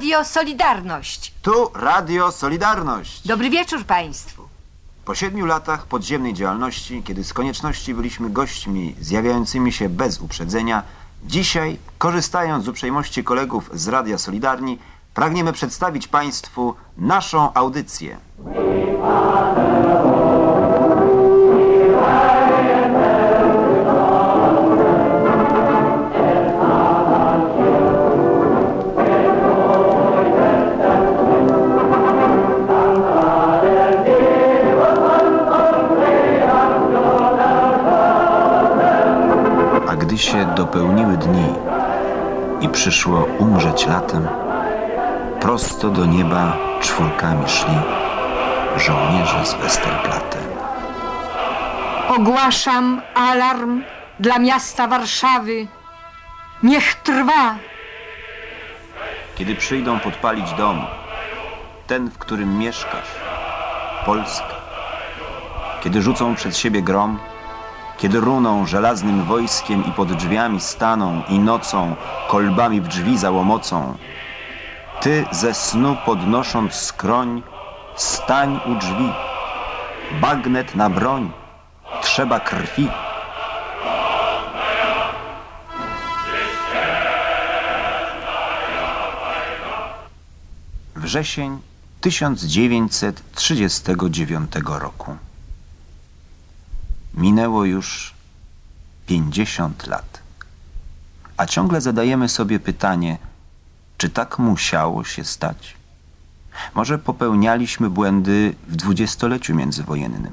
Radio Solidarność. Tu Radio Solidarność. Dobry wieczór państwu. Po 7 latach podziemnej działalności, kiedy z konieczności byliśmy gośćmi zjawiającymi się bez uprzedzenia, dzisiaj, korzystając z uprzejmości kolegów z Radia Solidarni, pragniemy przedstawić państwu naszą audycję. Gdy się dopełniły dni i przyszło umrzeć latem, prosto do nieba czwórkami szli żołnierze z Westerplatte. Ogłaszam alarm dla miasta Warszawy. Niech trwa. Kiedy przyjdą podpalić dom, ten, w którym mieszkasz, Polska, kiedy rzucą przed siebie grom, kiedy runą żelaznym wojskiem i pod drzwiami staną i nocą kolbami w drzwi załomocą, ty ze snu podnosząc skroń, stań u drzwi. Bagnet na broń, trzeba krwi. Wrzesień 1939 roku. Minęło już 50 lat. A ciągle zadajemy sobie pytanie, czy tak musiało się stać? Może popełnialiśmy błędy w 20-leciu międzywojennym.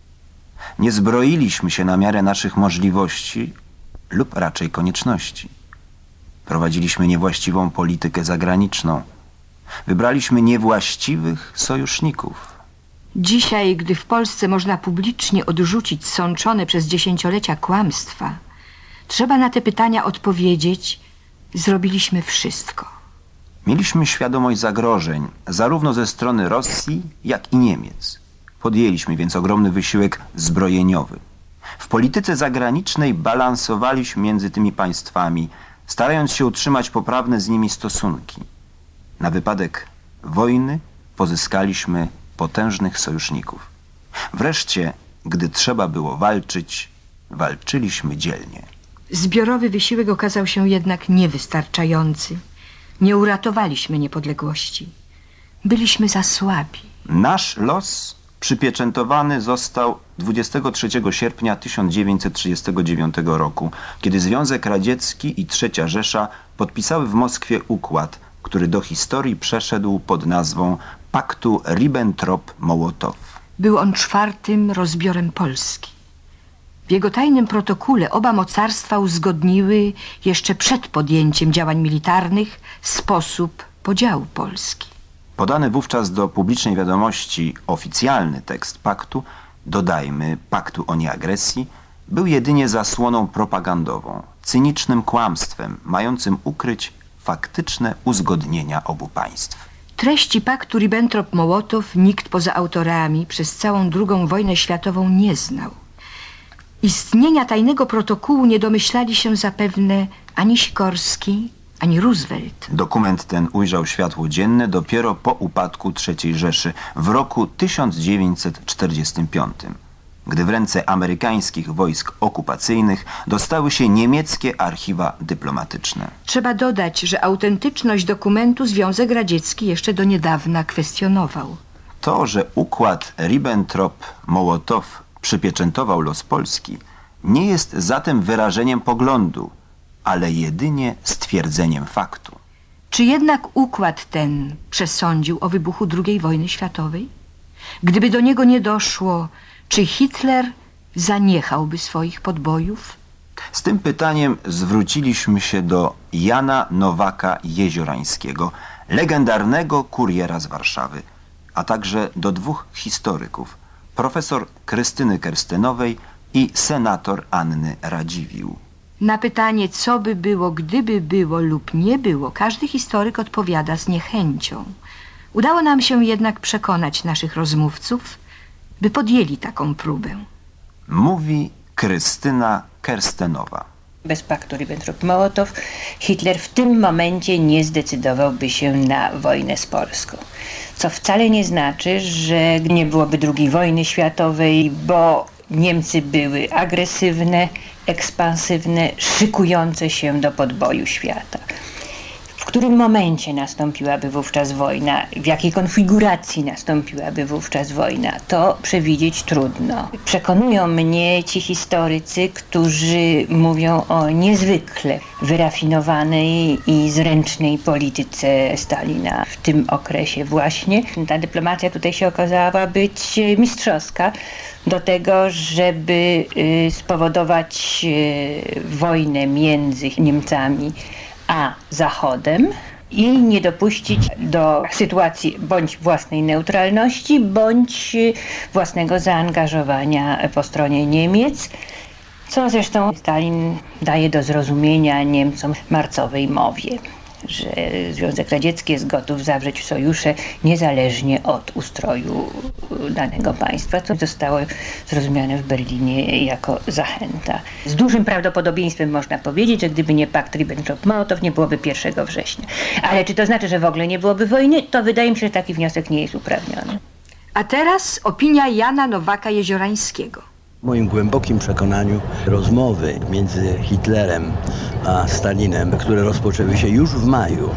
Nie zbroiliśmy się na miarę naszych możliwości lub raczej konieczności. Prowadziliśmy niewłaściwą politykę zagraniczną. Wybraliśmy niewłaściwych sojuszników. Dzisiaj, gdy w Polsce można publicznie odrzucić sączone przez dziesięciolecia kłamstwa, trzeba na te pytania odpowiedzieć: zrobiliśmy wszystko. Mieliśmy świadomość zagrożeń, zarówno ze strony Rosji, jak i Niemiec. Podjęliśmy więc ogromny wysiłek zbrojeniowy. W polityce zagranicznej balansowaliśmy między tymi państwami, starając się utrzymać poprawne z nimi stosunki. Na wypadek wojny pozyskaliśmy potężnych sojuszników. Wreszcie, gdy trzeba było walczyć, walczyliśmy dzielnie. Zbiorowy wysiłek okazał się jednak niewystarczający. Nie uratowaliśmy niepodległości. Byliśmy za słabi. Nasz los przypieczętowany został 23 sierpnia 1939 roku, kiedy Związek Radziecki i III Rzesza podpisały w Moskwie układ, który do historii przeszedł pod nazwą Paktu Ribbentrop-Mołotow. Był on czwartym rozbiorem Polski. W jego tajnym protokole oba mocarstwa uzgodniły jeszcze przed podjęciem działań militarnych sposób podziału Polski. Podany wówczas do publicznej wiadomości oficjalny tekst paktu, dodajmy paktu o nieagresji, był jedynie zasłoną propagandową, cynicznym kłamstwem mającym ukryć faktyczne uzgodnienia obu państw. Treści paktu Ribbentrop-Mołotow nikt poza autorami przez całą II wojnę światową nie znał. Istnienia tajnego protokołu nie domyślali się zapewne ani Sikorski, ani Roosevelt. Dokument ten ujrzał światło dzienne dopiero po upadku III Rzeszy w roku 1945, gdy w ręce amerykańskich wojsk okupacyjnych dostały się niemieckie archiwa dyplomatyczne. Trzeba dodać, że autentyczność dokumentu Związek Radziecki jeszcze do niedawna kwestionował. To, że układ Ribbentrop-Mołotow przypieczętował los Polski, nie jest zatem wyrażeniem poglądu, ale jedynie stwierdzeniem faktu. Czy jednak układ ten przesądził o wybuchu II wojny światowej? Gdyby do niego nie doszło, czy Hitler zaniechałby swoich podbojów? Z tym pytaniem zwróciliśmy się do Jana Nowaka Jeziorańskiego, legendarnego kuriera z Warszawy, a także do dwóch historyków, profesor Krystyny Kerstenowej i senator Anny Radziwiłł. Na pytanie, co by było, gdyby było lub nie było, każdy historyk odpowiada z niechęcią. Udało nam się jednak przekonać naszych rozmówców, by podjęli taką próbę. Mówi Krystyna Kerstenowa. Bez paktu Ribbentrop-Mołotow Hitler w tym momencie nie zdecydowałby się na wojnę z Polską. Co wcale nie znaczy, że nie byłoby II wojny światowej, bo Niemcy były agresywne, ekspansywne, szykujące się do podboju świata. W którym momencie nastąpiłaby wówczas wojna, w jakiej konfiguracji nastąpiłaby wówczas wojna, to przewidzieć trudno. Przekonują mnie ci historycy, którzy mówią o niezwykle wyrafinowanej i zręcznej polityce Stalina w tym okresie właśnie. Ta dyplomacja tutaj się okazała być mistrzowska do tego, żeby spowodować wojnę między Niemcami a Zachodem i nie dopuścić do sytuacji bądź własnej neutralności, bądź własnego zaangażowania po stronie Niemiec, co zresztą Stalin daje do zrozumienia Niemcom w marcowej mowie, że Związek Radziecki jest gotów zawrzeć sojusze niezależnie od ustroju danego państwa, co zostało zrozumiane w Berlinie jako zachęta. Z dużym prawdopodobieństwem można powiedzieć, że gdyby nie pakt Ribbentrop-Mołotow, nie byłoby 1 września. Ale czy to znaczy, że w ogóle nie byłoby wojny? To wydaje mi się, że taki wniosek nie jest uprawniony. A teraz opinia Jana Nowaka-Jeziorańskiego. W moim głębokim przekonaniu rozmowy między Hitlerem a Stalinem, które rozpoczęły się już w maju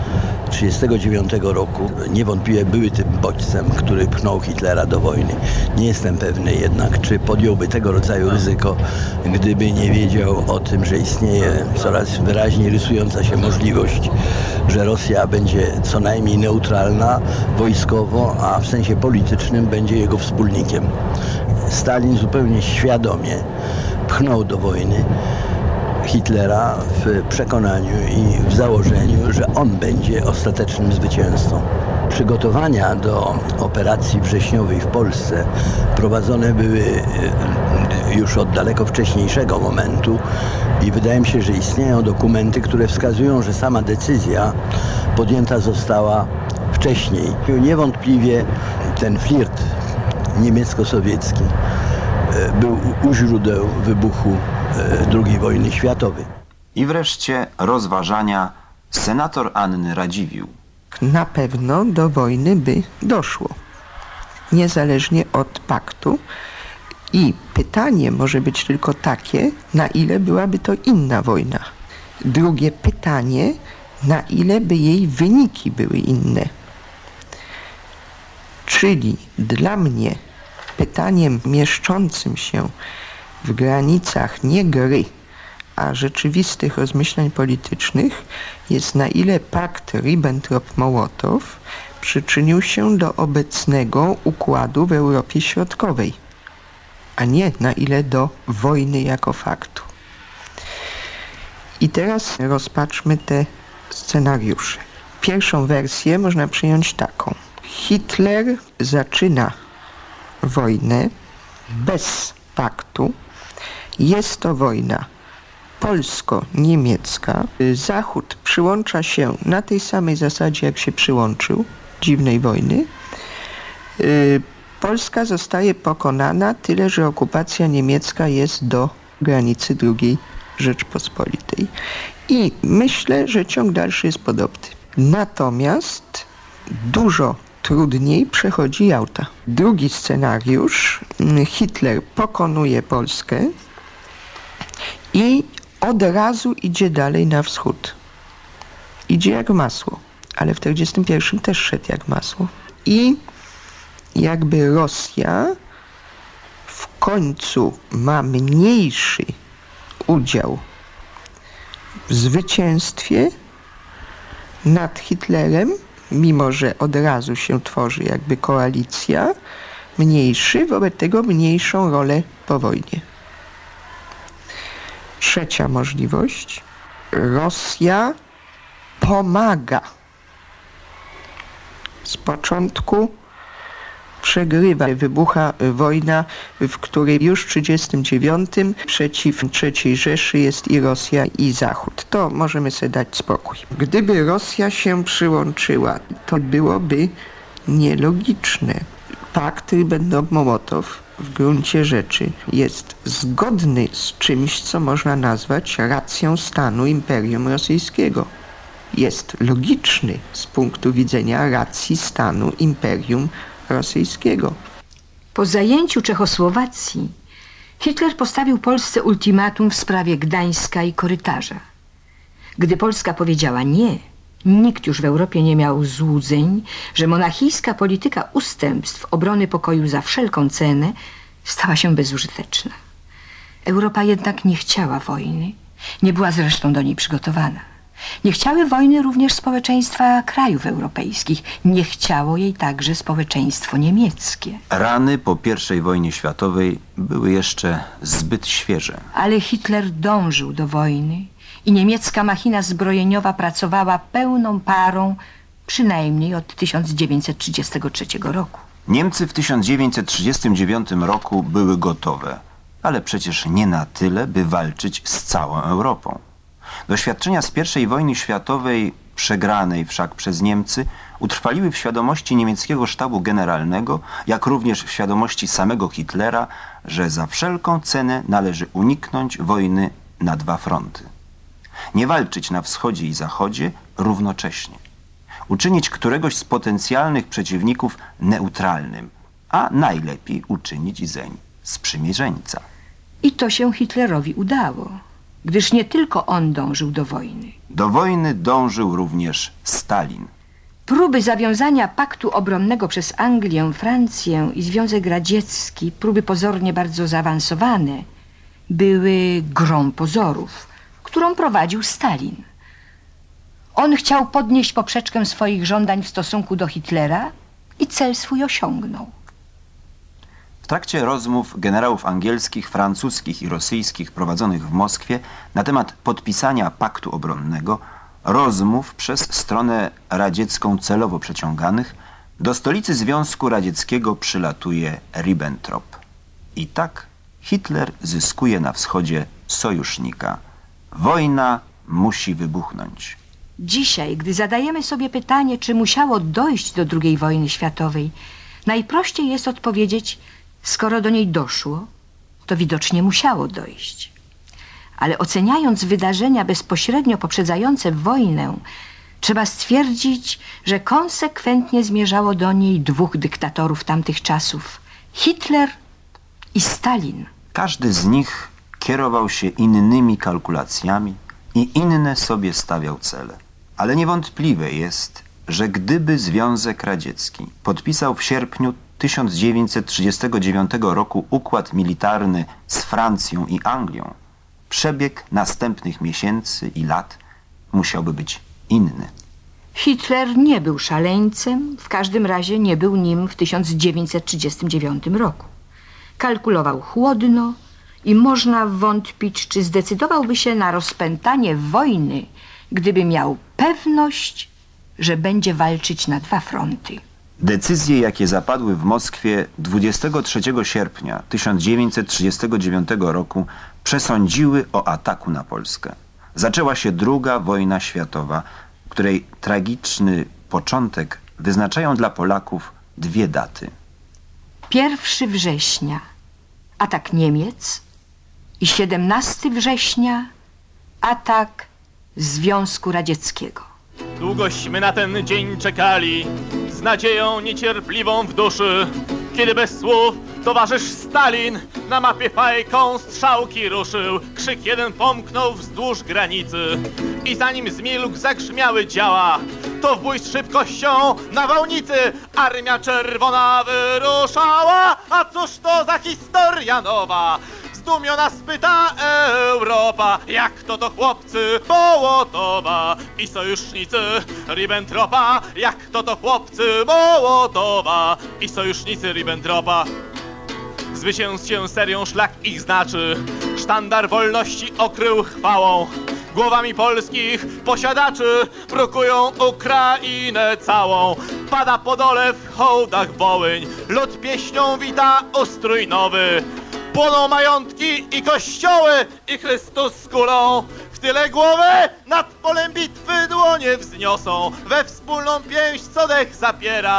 1939 roku, niewątpliwie były tym bodźcem, który pchnął Hitlera do wojny. Nie jestem pewny jednak, czy podjąłby tego rodzaju ryzyko, gdyby nie wiedział o tym, że istnieje coraz wyraźniej rysująca się możliwość, że Rosja będzie co najmniej neutralna wojskowo, a w sensie politycznym będzie jego wspólnikiem. Stalin zupełnie świadomie pchnął do wojny Hitlera w przekonaniu i w założeniu, że on będzie ostatecznym zwycięzcą. Przygotowania do operacji wrześniowej w Polsce prowadzone były już od daleko wcześniejszego momentu i wydaje mi się, że istnieją dokumenty, które wskazują, że sama decyzja podjęta została wcześniej. Niewątpliwie ten flirt niemiecko-sowiecki był u źródeł wybuchu II wojny światowej. I wreszcie rozważania senator Anny Radziwiłł. Na pewno do wojny by doszło, niezależnie od paktu. I pytanie może być tylko takie, na ile byłaby to inna wojna. Drugie pytanie, na ile by jej wyniki były inne. Czyli dla mnie pytaniem mieszczącym się w granicach nie gry, a rzeczywistych rozmyślań politycznych jest, na ile pakt Ribbentrop-Mołotow przyczynił się do obecnego układu w Europie Środkowej, a nie na ile do wojny jako faktu. I teraz rozpatrzmy te scenariusze. Pierwszą wersję można przyjąć taką. Hitler zaczyna wojnę bez paktu. Jest to wojna polsko-niemiecka. Zachód przyłącza się na tej samej zasadzie, jak się przyłączył, dziwnej wojny. Polska zostaje pokonana, tyle że okupacja niemiecka jest do granicy II Rzeczpospolitej. I myślę, że ciąg dalszy jest podobny. Natomiast dużo trudniej przechodzi Jałta. Drugi scenariusz. Hitler pokonuje Polskę i od razu idzie dalej na wschód. Idzie jak masło, ale w 1941 też szedł jak masło. I jakby Rosja w końcu ma mniejszy udział w zwycięstwie nad Hitlerem, mimo że od razu się tworzy jakby koalicja, mniejszy, wobec tego mniejszą rolę po wojnie. Trzecia możliwość. Rosja pomaga. Z początku przegrywa. Wybucha wojna, w której już w 1939 przeciw III Rzeszy jest i Rosja, i Zachód. To możemy sobie dać spokój. Gdyby Rosja się przyłączyła, to byłoby nielogiczne. Pakt Ribbentrop-Mołotow w gruncie rzeczy jest zgodny z czymś, co można nazwać racją stanu Imperium Rosyjskiego. Jest logiczny z punktu widzenia racji stanu Imperium Rosyjskiego. Po zajęciu Czechosłowacji Hitler postawił Polsce ultimatum w sprawie Gdańska i korytarza. Gdy Polska powiedziała nie, nikt już w Europie nie miał złudzeń, że monarchijska polityka ustępstw obrony pokoju za wszelką cenę stała się bezużyteczna. Europa jednak nie chciała wojny, nie była zresztą do niej przygotowana. Nie chciały wojny również społeczeństwa krajów europejskich. Nie chciało jej także społeczeństwo niemieckie. Rany po I wojnie światowej były jeszcze zbyt świeże. Ale Hitler dążył do wojny i niemiecka machina zbrojeniowa pracowała pełną parą przynajmniej od 1933 roku. Niemcy w 1939 roku były gotowe, ale przecież nie na tyle, by walczyć z całą Europą. Doświadczenia z I wojny światowej, przegranej wszak przez Niemcy, utrwaliły w świadomości niemieckiego sztabu generalnego, jak również w świadomości samego Hitlera, że za wszelką cenę należy uniknąć wojny na dwa fronty. Nie walczyć na wschodzie i zachodzie równocześnie. Uczynić któregoś z potencjalnych przeciwników neutralnym, a najlepiej uczynić zeń sprzymierzeńca. I to się Hitlerowi udało, gdyż nie tylko on dążył do wojny. Do wojny dążył również Stalin. Próby zawiązania paktu obronnego przez Anglię, Francję i Związek Radziecki, próby pozornie bardzo zaawansowane, były grą pozorów, którą prowadził Stalin. On chciał podnieść poprzeczkę swoich żądań w stosunku do Hitlera i cel swój osiągnął. W trakcie rozmów generałów angielskich, francuskich i rosyjskich prowadzonych w Moskwie na temat podpisania paktu obronnego, rozmów przez stronę radziecką celowo przeciąganych, do stolicy Związku Radzieckiego przylatuje Ribbentrop. I tak Hitler zyskuje na wschodzie sojusznika. Wojna musi wybuchnąć. Dzisiaj, gdy zadajemy sobie pytanie, czy musiało dojść do II wojny światowej, najprościej jest odpowiedzieć, skoro do niej doszło, to widocznie musiało dojść. Ale oceniając wydarzenia bezpośrednio poprzedzające wojnę, trzeba stwierdzić, że konsekwentnie zmierzało do niej dwóch dyktatorów tamtych czasów, Hitler i Stalin. Każdy z nich kierował się innymi kalkulacjami i inne sobie stawiał cele. Ale niewątpliwe jest, że gdyby Związek Radziecki podpisał w sierpniu 1939 roku układ militarny z Francją i Anglią, przebieg następnych miesięcy i lat musiałby być inny. Hitler nie był szaleńcem, w każdym razie nie był nim w 1939 roku. Kalkulował chłodno i można wątpić, czy zdecydowałby się na rozpętanie wojny, gdyby miał pewność, że będzie walczyć na dwa fronty. Decyzje, jakie zapadły w Moskwie 23 sierpnia 1939 roku, przesądziły o ataku na Polskę. Zaczęła się II wojna światowa, której tragiczny początek wyznaczają dla Polaków dwie daty. 1 września atak Niemiec i 17 września atak Związku Radzieckiego. Długośmy na ten dzień czekali, z nadzieją niecierpliwą w duszy, kiedy bez słów towarzysz Stalin na mapie fajką strzałki ruszył. Krzyk jeden pomknął wzdłuż granicy i zanim zmilkł zagrzmiały działa, to w bój z szybkością nawałnicy Armia Czerwona wyruszała. A cóż to za historia nowa? Zdumiona spyta Europa, jak to chłopcy Mołotowa i sojusznicy Ribbentropa, jak to chłopcy Mołotowa i sojusznicy Ribbentropa. Zwycięzcie serią szlak ich znaczy, sztandar wolności okrył chwałą. Głowami polskich posiadaczy brukują Ukrainę całą. Pada Podole w hołdach Wołyń, lud pieśnią wita ustrój nowy. Płoną majątki i kościoły i Chrystus z kulą. W tyle głowy nad polem bitwy dłonie wzniosą. We wspólną pięść co dech zapiera.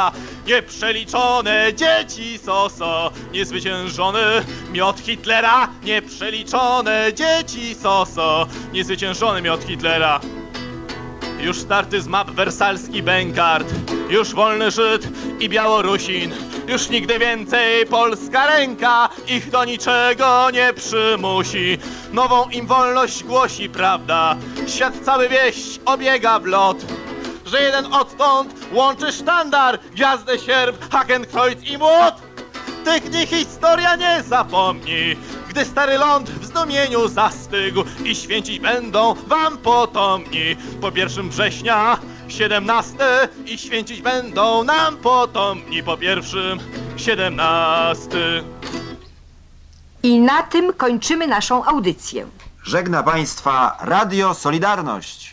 nieprzeliczone dzieci soso, niezwyciężony miot Hitlera, nieprzeliczone dzieci soso, niezwyciężony miot Hitlera. Już starty z map wersalski bękart, już wolny Żyd i Białorusin, już nigdy więcej polska ręka ich do niczego nie przymusi. Nową im wolność głosi prawda, świat cały wieść obiega w lot, że jeden odtąd łączy sztandar, gwiazdę, sierp, hakenkreuz i młot. Tych dni historia nie zapomni, gdy stary ląd w zdumieniu zastygł i święcić będą wam potomni. Po 1 września 17 i święcić będą nam potomni po 1 17. I na tym kończymy naszą audycję. Żegna Państwa Radio Solidarność.